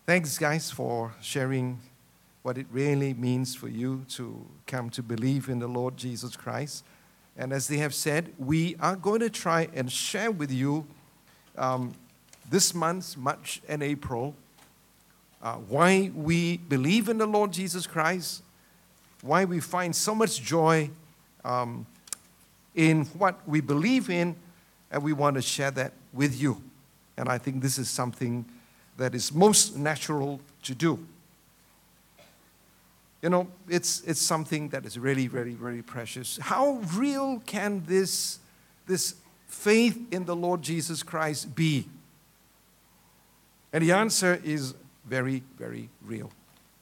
Thanks, guys, for sharing what it really means for you to come to believe in the Lord Jesus Christ. And as they have said, we are going to try and share with you this month, March and April, why we believe in the Lord Jesus Christ, why we find so much joy in what we believe in, and we want to share that with you. And I think this is something that is most natural to do. You know, it's something that is really, very, very precious. How real can this faith in the Lord Jesus Christ be? And the answer is very, very real.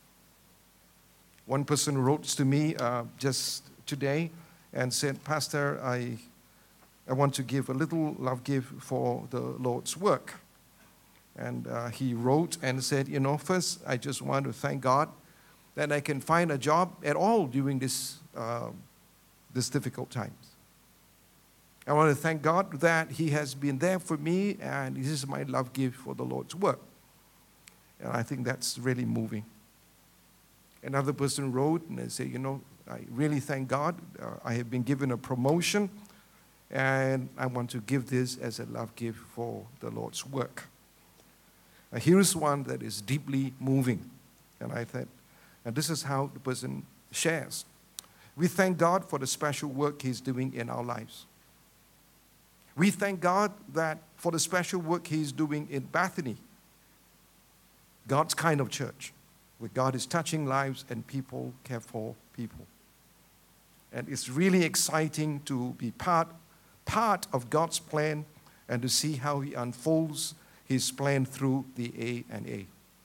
One person wrote to me just today and said, Pastor, I want to give a little love gift for the Lord's work. And he wrote and said, first, I just want to thank God that I can find a job at all during this difficult times. I want to thank God that He has been there for me, and this is my love gift for the Lord's work. And I think that's really moving. Another person wrote and they say, I really thank God. I have been given a promotion, and I want to give this as a love gift for the Lord's work. Here's one that is deeply moving. And I thought, and this is how the person shares. We thank God for the special work He's doing in our lives. We thank God that for the special work He's doing in Bethany, God's kind of church, where God is touching lives and people care for people. And it's really exciting to be part of God's plan and to see how He unfolds His plan through the A&A.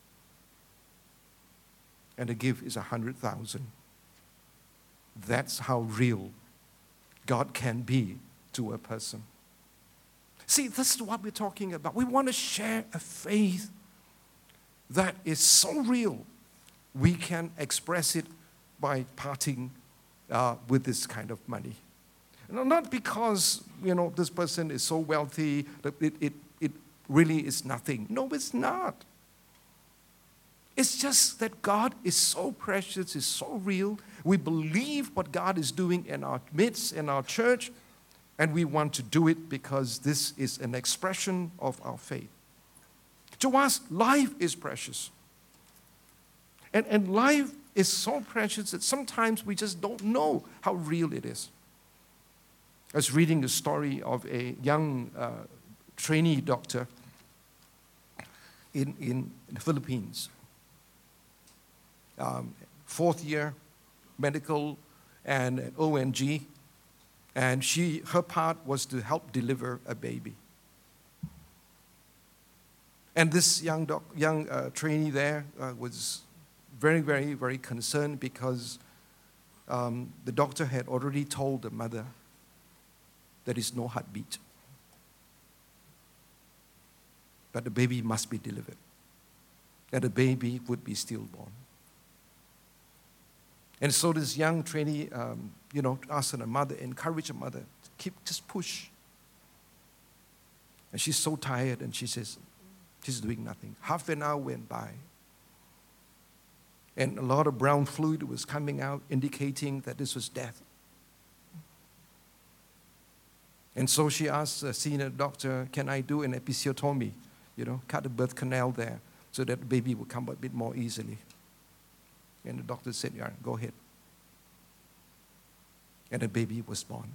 And the gift is 100,000. That's how real God can be to a person. See, this is what we're talking about. We want to share a faith that is so real, we can express it by parting with this kind of money. Not because, this person is so wealthy that it really is nothing. No, it's not. It's just that God is so precious, is so real. We believe what God is doing in our midst, in our church, and we want to do it because this is an expression of our faith. To us, life is precious. And life is so precious that sometimes we just don't know how real it is. I was reading the story of a young trainee doctor in the Philippines. Fourth year medical and at ONG, and her part was to help deliver a baby. And this young trainee there was very, very, very concerned because the doctor had already told the mother there is no heartbeat, but the baby must be delivered, and the baby would be stillborn. And so this young trainee, asked the mother, encouraged the mother, just push. And she's so tired, and she says, she's doing nothing. Half an hour went by, and a lot of brown fluid was coming out, indicating that this was death. And so she asked the senior doctor, can I do an episiotomy? Cut the birth canal there so that the baby will come a bit more easily. And the doctor said, yeah, go ahead. And the baby was born.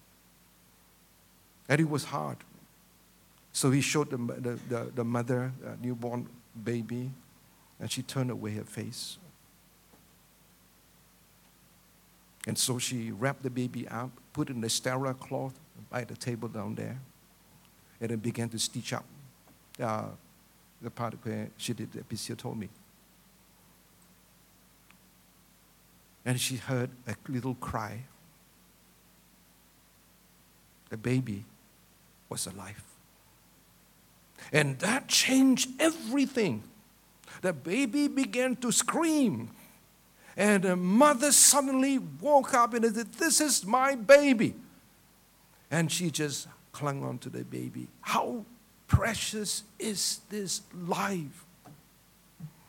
And it was hard. So he showed the mother, newborn baby, and she turned away her face. And so she wrapped the baby up, put it in a sterile cloth by the table down there, and then began to stitch up the part where she did the episiotomy. And she heard a little cry. The baby was alive. And that changed everything. The baby began to scream. And the mother suddenly woke up and said, this is my baby. And she just clung on to the baby. How precious is this life?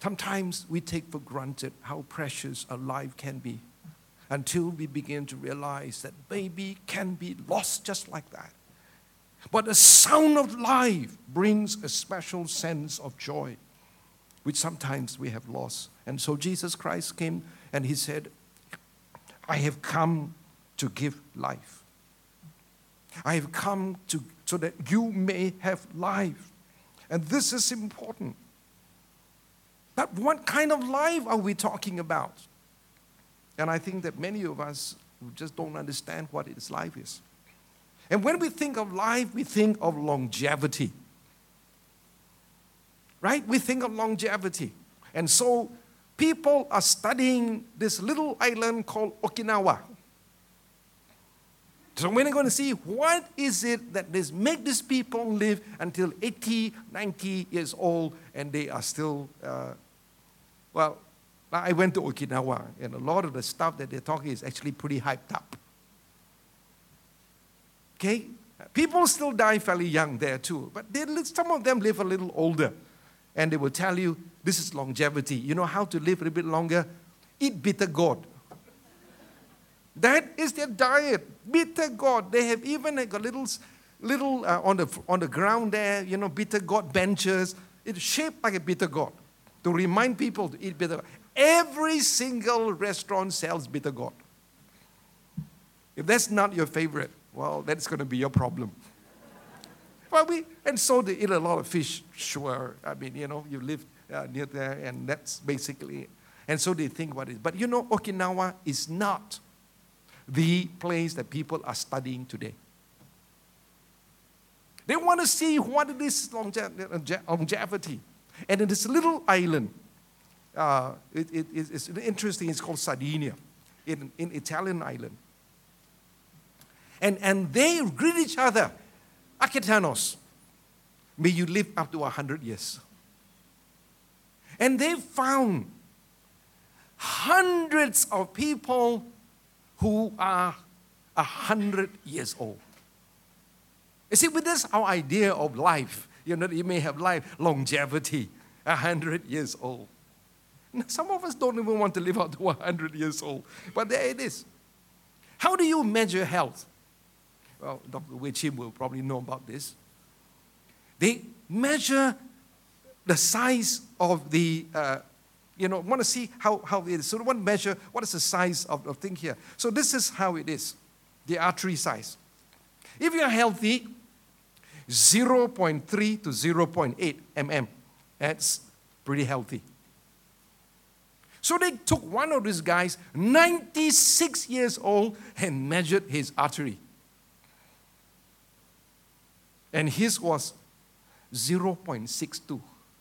Sometimes we take for granted how precious a life can be until we begin to realize that baby can be lost just like that. But the sound of life brings a special sense of joy, which sometimes we have lost. And so Jesus Christ came and he said, I have come to give life. I have come so that you may have life. And this is important. But what kind of life are we talking about? And I think that many of us just don't understand what this life is. And when we think of life, we think of longevity. Right? We think of longevity. And so people are studying this little island called Okinawa. So we're going to see what is it that make these people live until 80, 90 years old and they are still, well, I went to Okinawa and a lot of the stuff that they're talking is actually pretty hyped up. Okay? People still die fairly young there too, but some of them live a little older. And they will tell you, this is longevity. You know how to live a little bit longer? Eat bitter gourd. That is their diet, bitter gourd. They have even got little on the ground there, bitter gourd benches. It's shaped like a bitter gourd to remind people to eat bitter gourd. Every single restaurant sells bitter gourd. If that's not your favorite, well, that's going to be your problem. And so they eat a lot of fish, sure. I mean, you live near there, and that's basically it. And so they think about it. But Okinawa is not the place that people are studying today. They want to see what it is longevity. And in this little island, it's interesting, it's called Sardinia, in Italian island. And they greet each other, Akitanos, may you live up to 100 years. And they found hundreds of people who are 100 years old. You see, with this, our idea of life, you may have life, longevity, 100 years old. Now, some of us don't even want to live out to 100 years old, but there it is. How do you measure health? Well, Dr. Wei Chim will probably know about this. They measure the size of the, want to see how it is. So they want to measure what is the size of the thing here. So this is how it is, the artery size. If you are healthy, 0.3 to 0.8 mm. That's pretty healthy. So they took one of these guys, 96 years old, and measured his artery. And his was 0.62.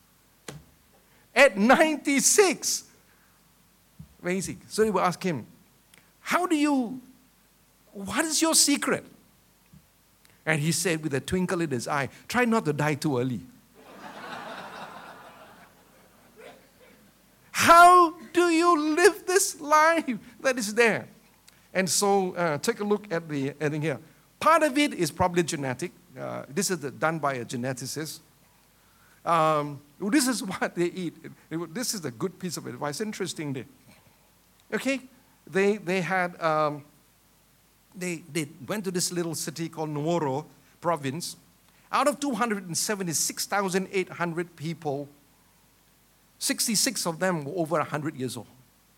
At 96. Amazing. So they will ask him, what is your secret? And he said with a twinkle in his eye, try not to die too early. How do you live this life that is there? And so take a look at the ending here. Part of it is probably genetic. This is done by a geneticist. This is what they eat. This is a good piece of advice. Interestingly, okay, they went to this little city called Nuoro province. Out of 276,800 people, 66 of them were over 100 years old.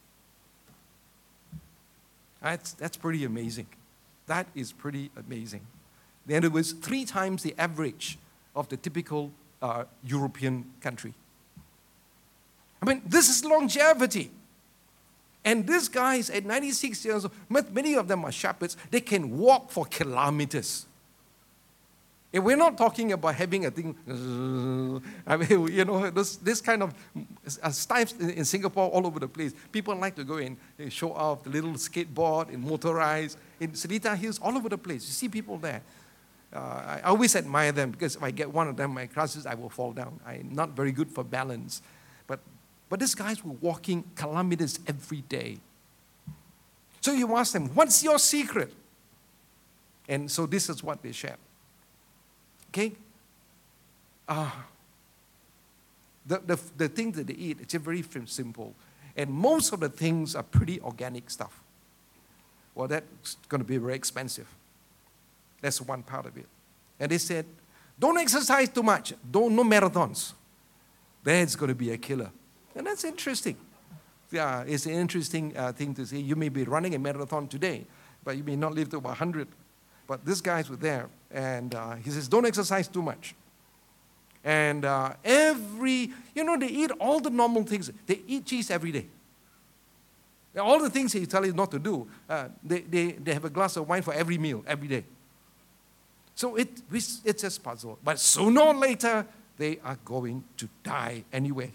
That's pretty amazing. That is pretty amazing. And it was 3 times the average of the typical European country. I mean, this is longevity. And these guys at 96 years old, many of them are shepherds, they can walk for kilometers. And we're not talking about having a thing, I mean, this kind of stuff in Singapore all over the place. People like to go and show off the little skateboard and motorized. In Seletar Hills, all over the place. You see people there. I always admire them because if I get one of them in my classes, I will fall down. I'm not very good for balance. But these guys were walking kilometers every day. So you ask them, what's your secret? And so this is what they shared. Okay? The things that they eat, it's very simple. And most of the things are pretty organic stuff. Well, that's going to be very expensive. That's one part of it. And they said, don't exercise too much. No marathons. That's going to be a killer. And that's interesting. Yeah, it's an interesting thing to see. You may be running a marathon today, but you may not live to 100. But these guys were there, and he says, don't exercise too much. And they eat all the normal things. They eat cheese every day. All the things he tells you not to do, they have a glass of wine for every meal, every day. So it's just puzzle. But sooner or later, they are going to die anyway.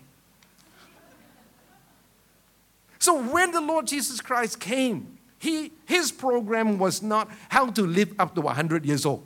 So when the Lord Jesus Christ came, his program was not how to live up to 100 years old.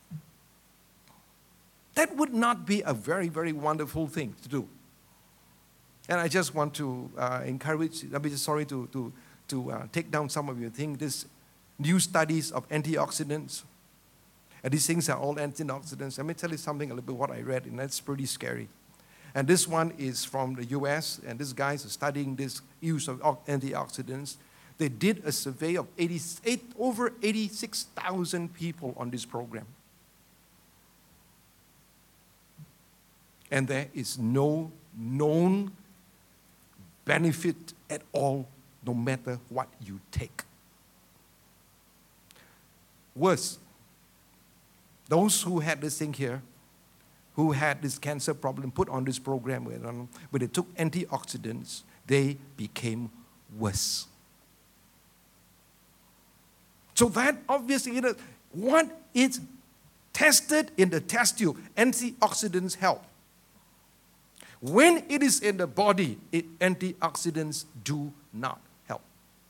That would not be a very, very wonderful thing to do. And I just want to encourage, I'm just sorry to take down some of you think this new studies of antioxidants. And these things are all antioxidants. Let me tell you something a little bit what I read, and that's pretty scary. And this one is from the US, and these guys are studying this use of antioxidants. They did a survey of over 86,000 people on this program. And there is no known benefit at all, no matter what you take. Worse, those who had this thing here, who had this cancer problem put on this program, when they took antioxidants, they became worse. So that obviously, what is tested in the test tube, antioxidants help. When it is in the body, antioxidants do not help.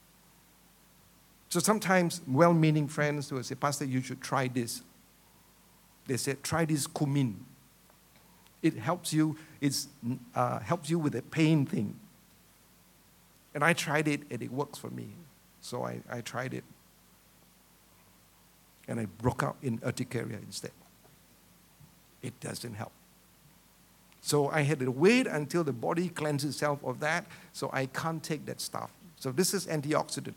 So sometimes well-meaning friends will say, Pastor, you should try this. They said, try this cumin. It helps you. It helps you with the pain thing. And I tried it, and it works for me. So I tried it. And I broke out in urticaria instead. It doesn't help. So I had to wait until the body cleanses itself of that, so I can't take that stuff. So this is antioxidant.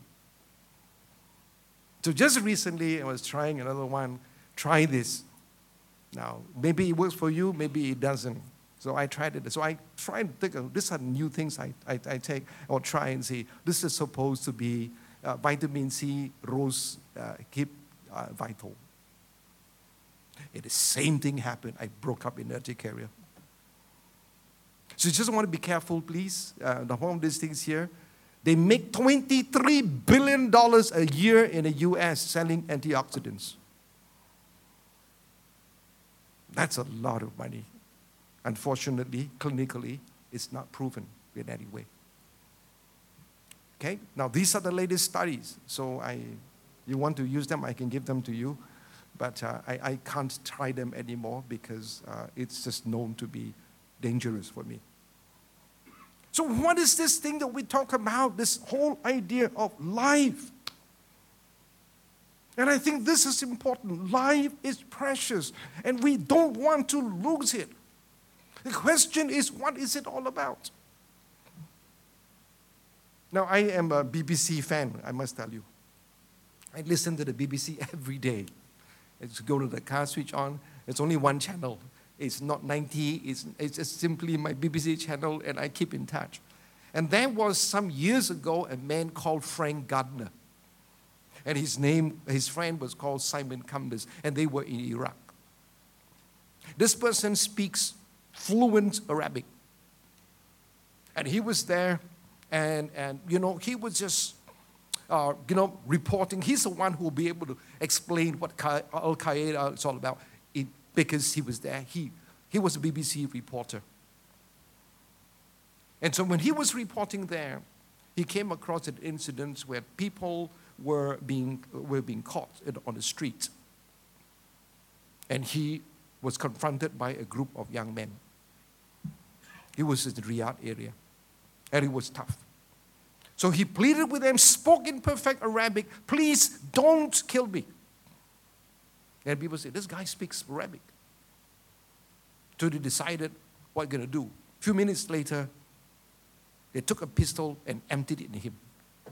So just recently, I was trying another one. Try this. Now, maybe it works for you, maybe it doesn't. So I tried it. So I tried to think, these are new things I take, or try and see. This is supposed to be vitamin C, rose, keep vital. And the same thing happened. I broke up in urticaria. So you just want to be careful, please. One of these things here, they make $23 billion a year in the U.S. selling antioxidants. That's a lot of money. Unfortunately, clinically, it's not proven in any way. Okay? Now, these are the latest studies. So you want to use them, I can give them to you. But I can't try them anymore because it's just known to be dangerous for me. So what is this thing that we talk about, this whole idea of life? And I think this is important. Life is precious, and we don't want to lose it. The question is, what is it all about? Now, I am a BBC fan, I must tell you. I listen to the BBC every day. I just go to the car, switch on. It's only one channel. It's not 90. It's just simply my BBC channel, and I keep in touch. And there was some years ago a man called Frank Gardner. And his friend was called Simon Cumbers, and they were in Iraq. This person speaks fluent Arabic. And he was there, and he was just, reporting. He's the one who will be able to explain what Al-Qaeda is all about because he was there. He was a BBC reporter. And so when he was reporting there, he came across an incident where people were being caught on the street. And he was confronted by a group of young men. He was in the Riyadh area. And it was tough. So he pleaded with them, spoke in perfect Arabic, please don't kill me. And people said, this guy speaks Arabic. So they decided what they're going to do. A few minutes later, they took a pistol and emptied it in him.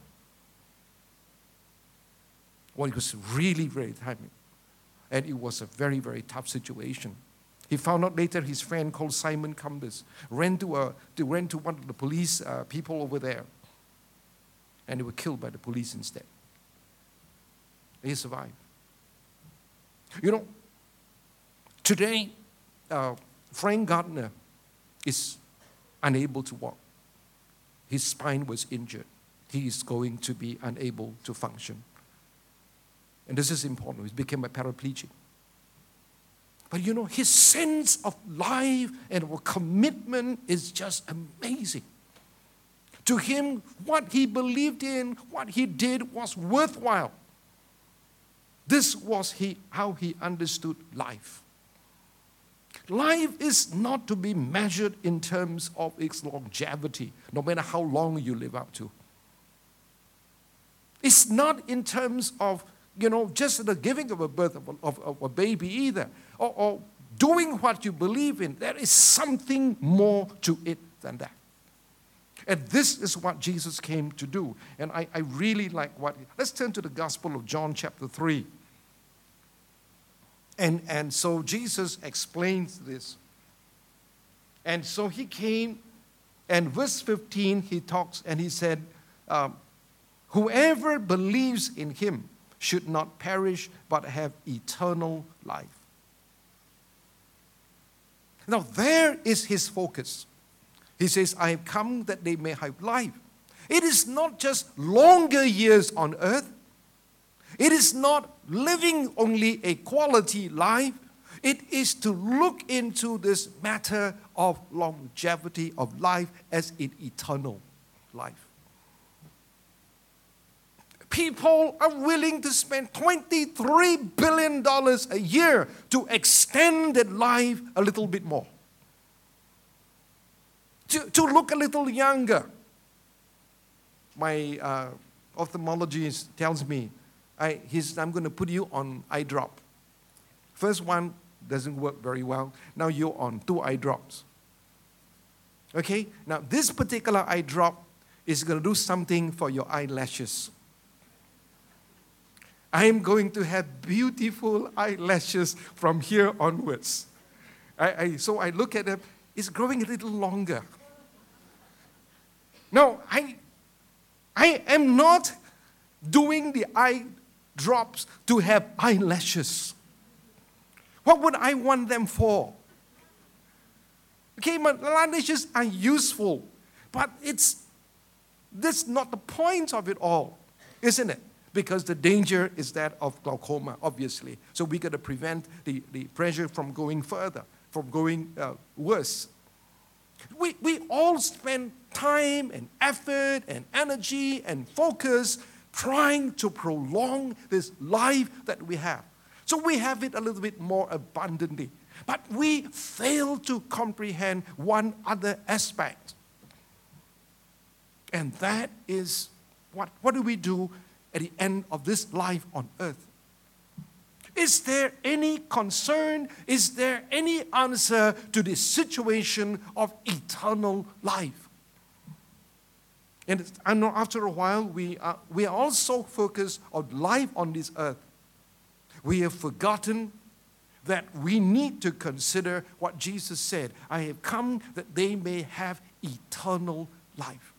Well, it was really, very timing. And it was a very, very tough situation. He found out later his friend called Simon Cumbers ran to one of the police people over there. And they were killed by the police instead. He survived. You know, today, Frank Gardner is unable to walk. His spine was injured. He is going to be unable to function. And this is important. He became a paraplegic. But you know, his sense of life and commitment is just amazing. To him, what he believed in, what he did was worthwhile. This was how he understood life. Life is not to be measured in terms of its longevity, no matter how long you live up to. It's not in terms of, just the giving of a birth of a baby either, or doing what you believe in. There is something more to it than that. And this is what Jesus came to do. And I really like let's turn to the Gospel of John chapter 3. And so Jesus explains this. And so he came, and verse 15 he talks, and he said, whoever believes in him should not perish but have eternal life. Now there is his focus. He says, I have come that they may have life. It is not just longer years on earth. It is not living only a quality life. It is to look into this matter of longevity of life as in eternal life. People are willing to spend $23 billion a year to extend their life a little bit more. To look a little younger. My ophthalmologist tells me, I'm going to put you on eye drop. First one doesn't work very well. Now you're on 2 eye drops. Okay? Now this particular eye drop is going to do something for your eyelashes. I am going to have beautiful eyelashes from here onwards. So I look at them, it's growing a little longer. No, I am not doing the eye drops to have eyelashes. What would I want them for? Okay, my eyelashes are useful, but that's not the point of it all, isn't it? Because the danger is that of glaucoma, obviously. So we got to prevent the pressure from going further, from going worse. We all spend time and effort and energy and focus trying to prolong this life that we have. So we have it a little bit more abundantly. But we fail to comprehend one other aspect. And that is, what do we do at the end of this life on earth? Is there any concern? Is there any answer to the situation of eternal life? And I know after a while, we are also focused on life on this earth. We have forgotten that we need to consider what Jesus said. I have come that they may have eternal life.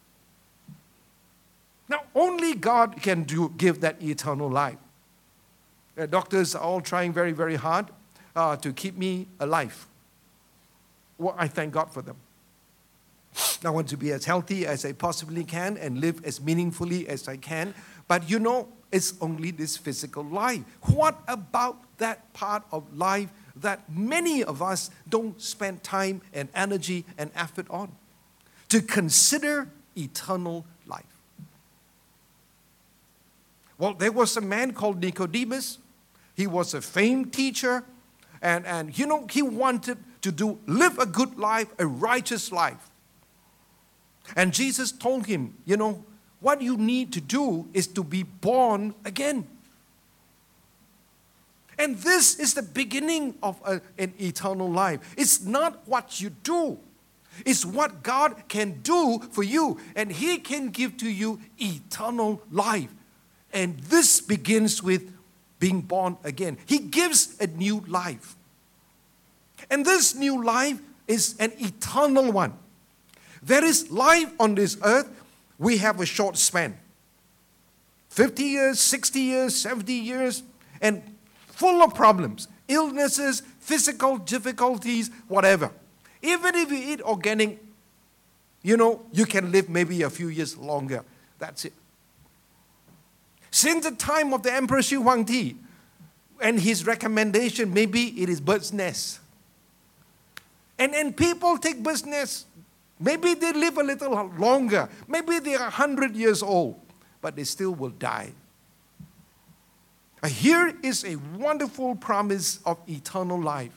Now, only God can give that eternal life. Doctors are all trying very, very hard to keep me alive. Well, I thank God for them. I want to be as healthy as I possibly can and live as meaningfully as I can. But it's only this physical life. What about that part of life that many of us don't spend time and energy and effort on? To consider eternal life. Well, there was a man called Nicodemus. He was a famed teacher. And he wanted to live a good life, a righteous life. And Jesus told him, what you need to do is to be born again. And this is the beginning of an eternal life. It's not what you do. It's what God can do for you. And He can give to you eternal life. And this begins with being born again. He gives a new life. And this new life is an eternal one. There is life on this earth. We have a short span. 50 years, 60 years, 70 years, and full of problems, illnesses, physical difficulties, whatever. Even if you eat organic, you can live maybe a few years longer. That's it. Since the time of the Emperor Xi Huangdi and his recommendation, maybe it is bird's nest. And people take bird's nest. Maybe they live a little longer. Maybe they are 100 years old, but they still will die. Here is a wonderful promise of eternal life.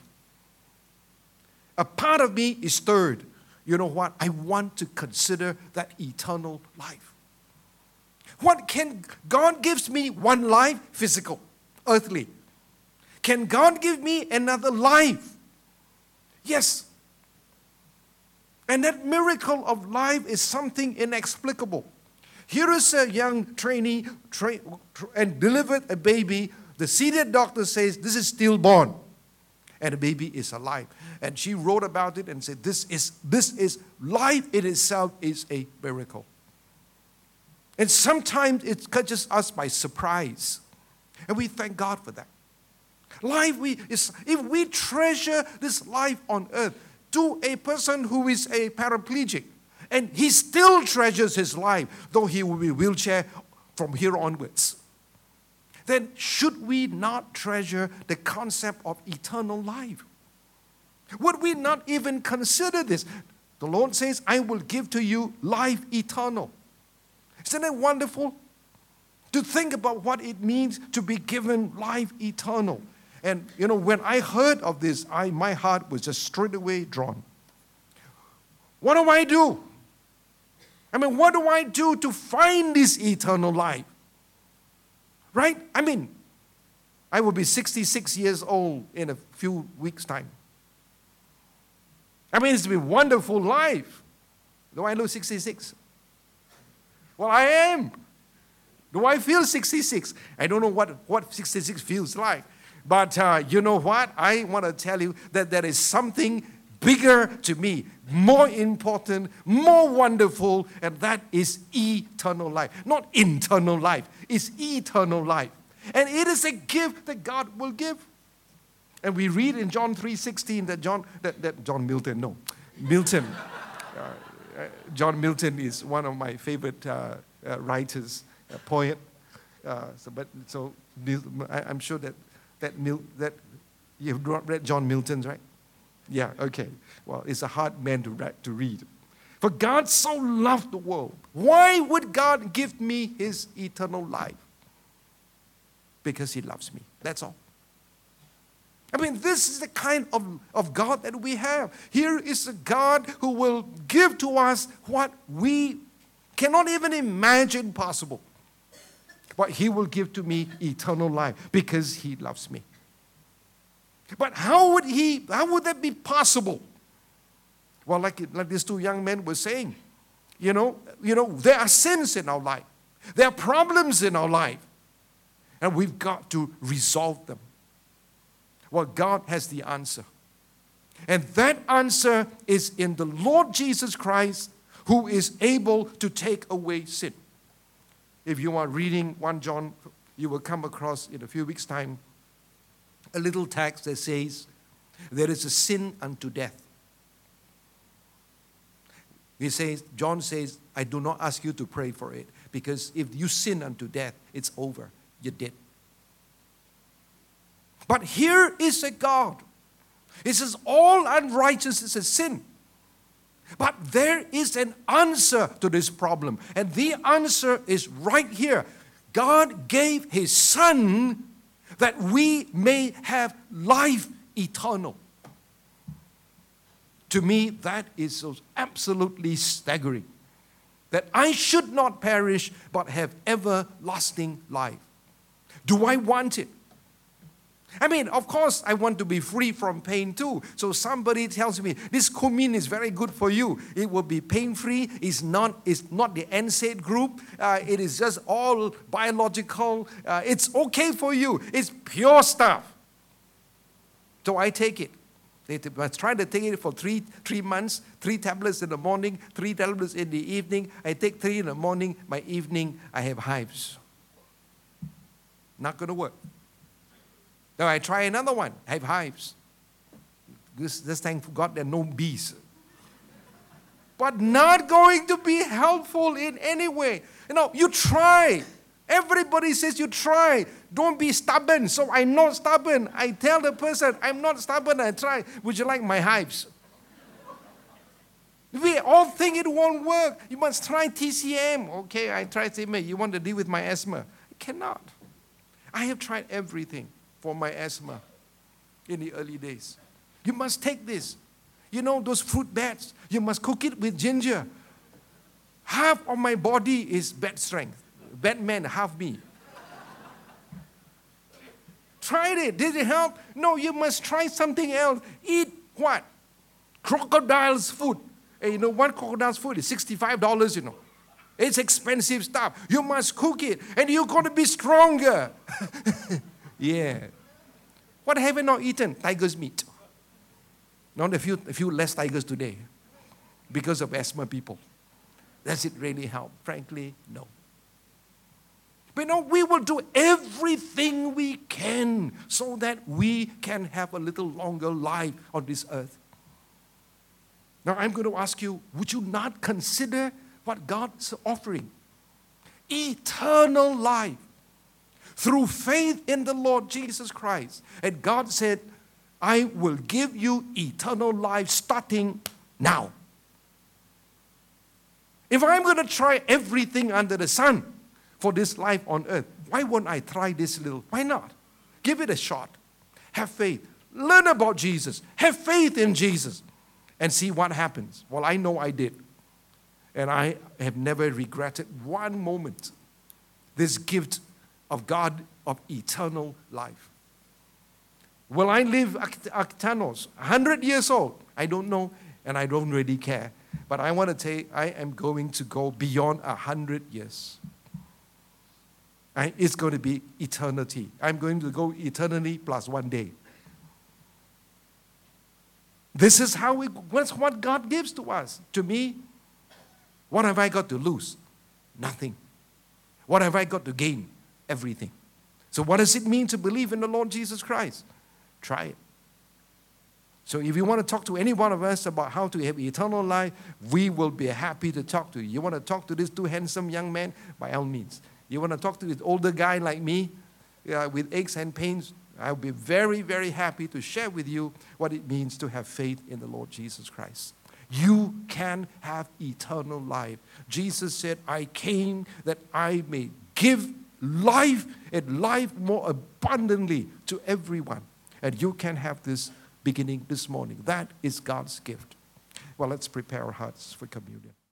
A part of me is stirred. You know what? I want to consider that eternal life. What can God gives me one life, physical, earthly. Can God give me another life? Yes. And that miracle of life is something inexplicable. Here is a young trainee and delivered a baby. The senior doctor says, this is stillborn. And the baby is alive. And she wrote about it and said, this is life in itself is a miracle. And sometimes it catches us by surprise. And we thank God for that. Life, if we treasure this life on earth, to a person who is a paraplegic, and he still treasures his life, though he will be wheelchair from here onwards, then should we not treasure the concept of eternal life? Would we not even consider this? The Lord says, I will give to you life eternal. Isn't it wonderful to think about what it means to be given life eternal? And, when I heard of this, my heart was just straight away drawn. What do I do? What do I do to find this eternal life? Right? I will be 66 years old in a few weeks' time. It's been a wonderful life. Do I look 66? Well, I am. Do I feel 66? I don't know what 66 feels like. But you know what? I want to tell you that there is something bigger to me, more important, more wonderful, and that is eternal life. Not internal life, it's eternal life. And it is a gift that God will give. And we read in John 3:16 that Milton. John Milton is one of my favorite writers, poet. I'm sure that you've read John Milton's, right? Yeah, okay. Well, it's a hard man to read. For God so loved the world. Why would God give me His eternal life? Because He loves me. That's all. This is the kind of God that we have. Here is a God who will give to us what we cannot even imagine possible. But He will give to me eternal life because He loves me. But how would that be possible? Well, like these two young men were saying, there are sins in our life. There are problems in our life. And we've got to resolve them. Well, God has the answer. And that answer is in the Lord Jesus Christ, who is able to take away sin. If you are reading 1 John, you will come across in a few weeks' time a little text that says, there is a sin unto death. John says, I do not ask you to pray for it, because if you sin unto death, it's over. You're dead. But here is a God. It says all unrighteousness is sin. But there is an answer to this problem. And the answer is right here. God gave His Son that we may have life eternal. To me, that is so absolutely staggering. That I should not perish, but have everlasting life. Do I want it? I mean, of course, I want to be free from pain too. So somebody tells me, this cumin is very good for you. It will be pain-free. It's not the NSAID group. It is just all biological. It's okay for you. It's pure stuff. So I take it. I try to take it for three months, 3 tablets in the morning, 3 tablets in the evening. I take 3 in the morning. By evening, I have hives. Not going to work. Now I try another one. I have hives. This thank God there are no bees. But not going to be helpful in any way. You try. Everybody says you try. Don't be stubborn. So I'm not stubborn. I tell the person, I'm not stubborn. I try. Would you like my hives? We all think it won't work. You must try TCM. Okay, I tried TCM. You want to deal with my asthma? I cannot. I have tried everything for my asthma in the early days. You must take this. Those fruit bats, you must cook it with ginger. Half of my body is bat strength. Batman, half me. Tried it. Did it help? No, you must try something else. Eat what? Crocodile's food. And one crocodile's food is $65, It's expensive stuff. You must cook it. And you're going to be stronger. Yeah. What have you not eaten? Tiger's meat. Not a few less tigers today. Because of asthma people. Does it really help? Frankly, no. But we will do everything we can so that we can have a little longer life on this earth. Now I'm going to ask you, would you not consider what God's offering? Eternal life through faith in the Lord Jesus Christ. And God said, I will give you eternal life starting now. If I'm going to try everything under the sun for this life on earth, why won't I try this little? Why not? Give it a shot. Have faith. Learn about Jesus. Have faith in Jesus. And see what happens. Well, I know I did. And I have never regretted one moment this gift of God of eternal life. Will I live Octanos, 100 years old? I don't know, and I don't really care. But I want to tell you, I am going to go beyond 100 years. It's going to be eternity. I'm going to go eternity plus 1 day. This is that's what God gives to us. To me, what have I got to lose? Nothing. What have I got to gain? Everything. So what does it mean to believe in the Lord Jesus Christ? Try it. So if you want to talk to any one of us about how to have eternal life, we will be happy to talk to you. You want to talk to these 2 handsome young men? By all means. You want to talk to this older guy like me with aches and pains? I'll be very, very happy to share with you what it means to have faith in the Lord Jesus Christ. You can have eternal life. Jesus said, I came that I may give life and life more abundantly to everyone. And you can have this beginning this morning. That is God's gift. Well, let's prepare our hearts for communion.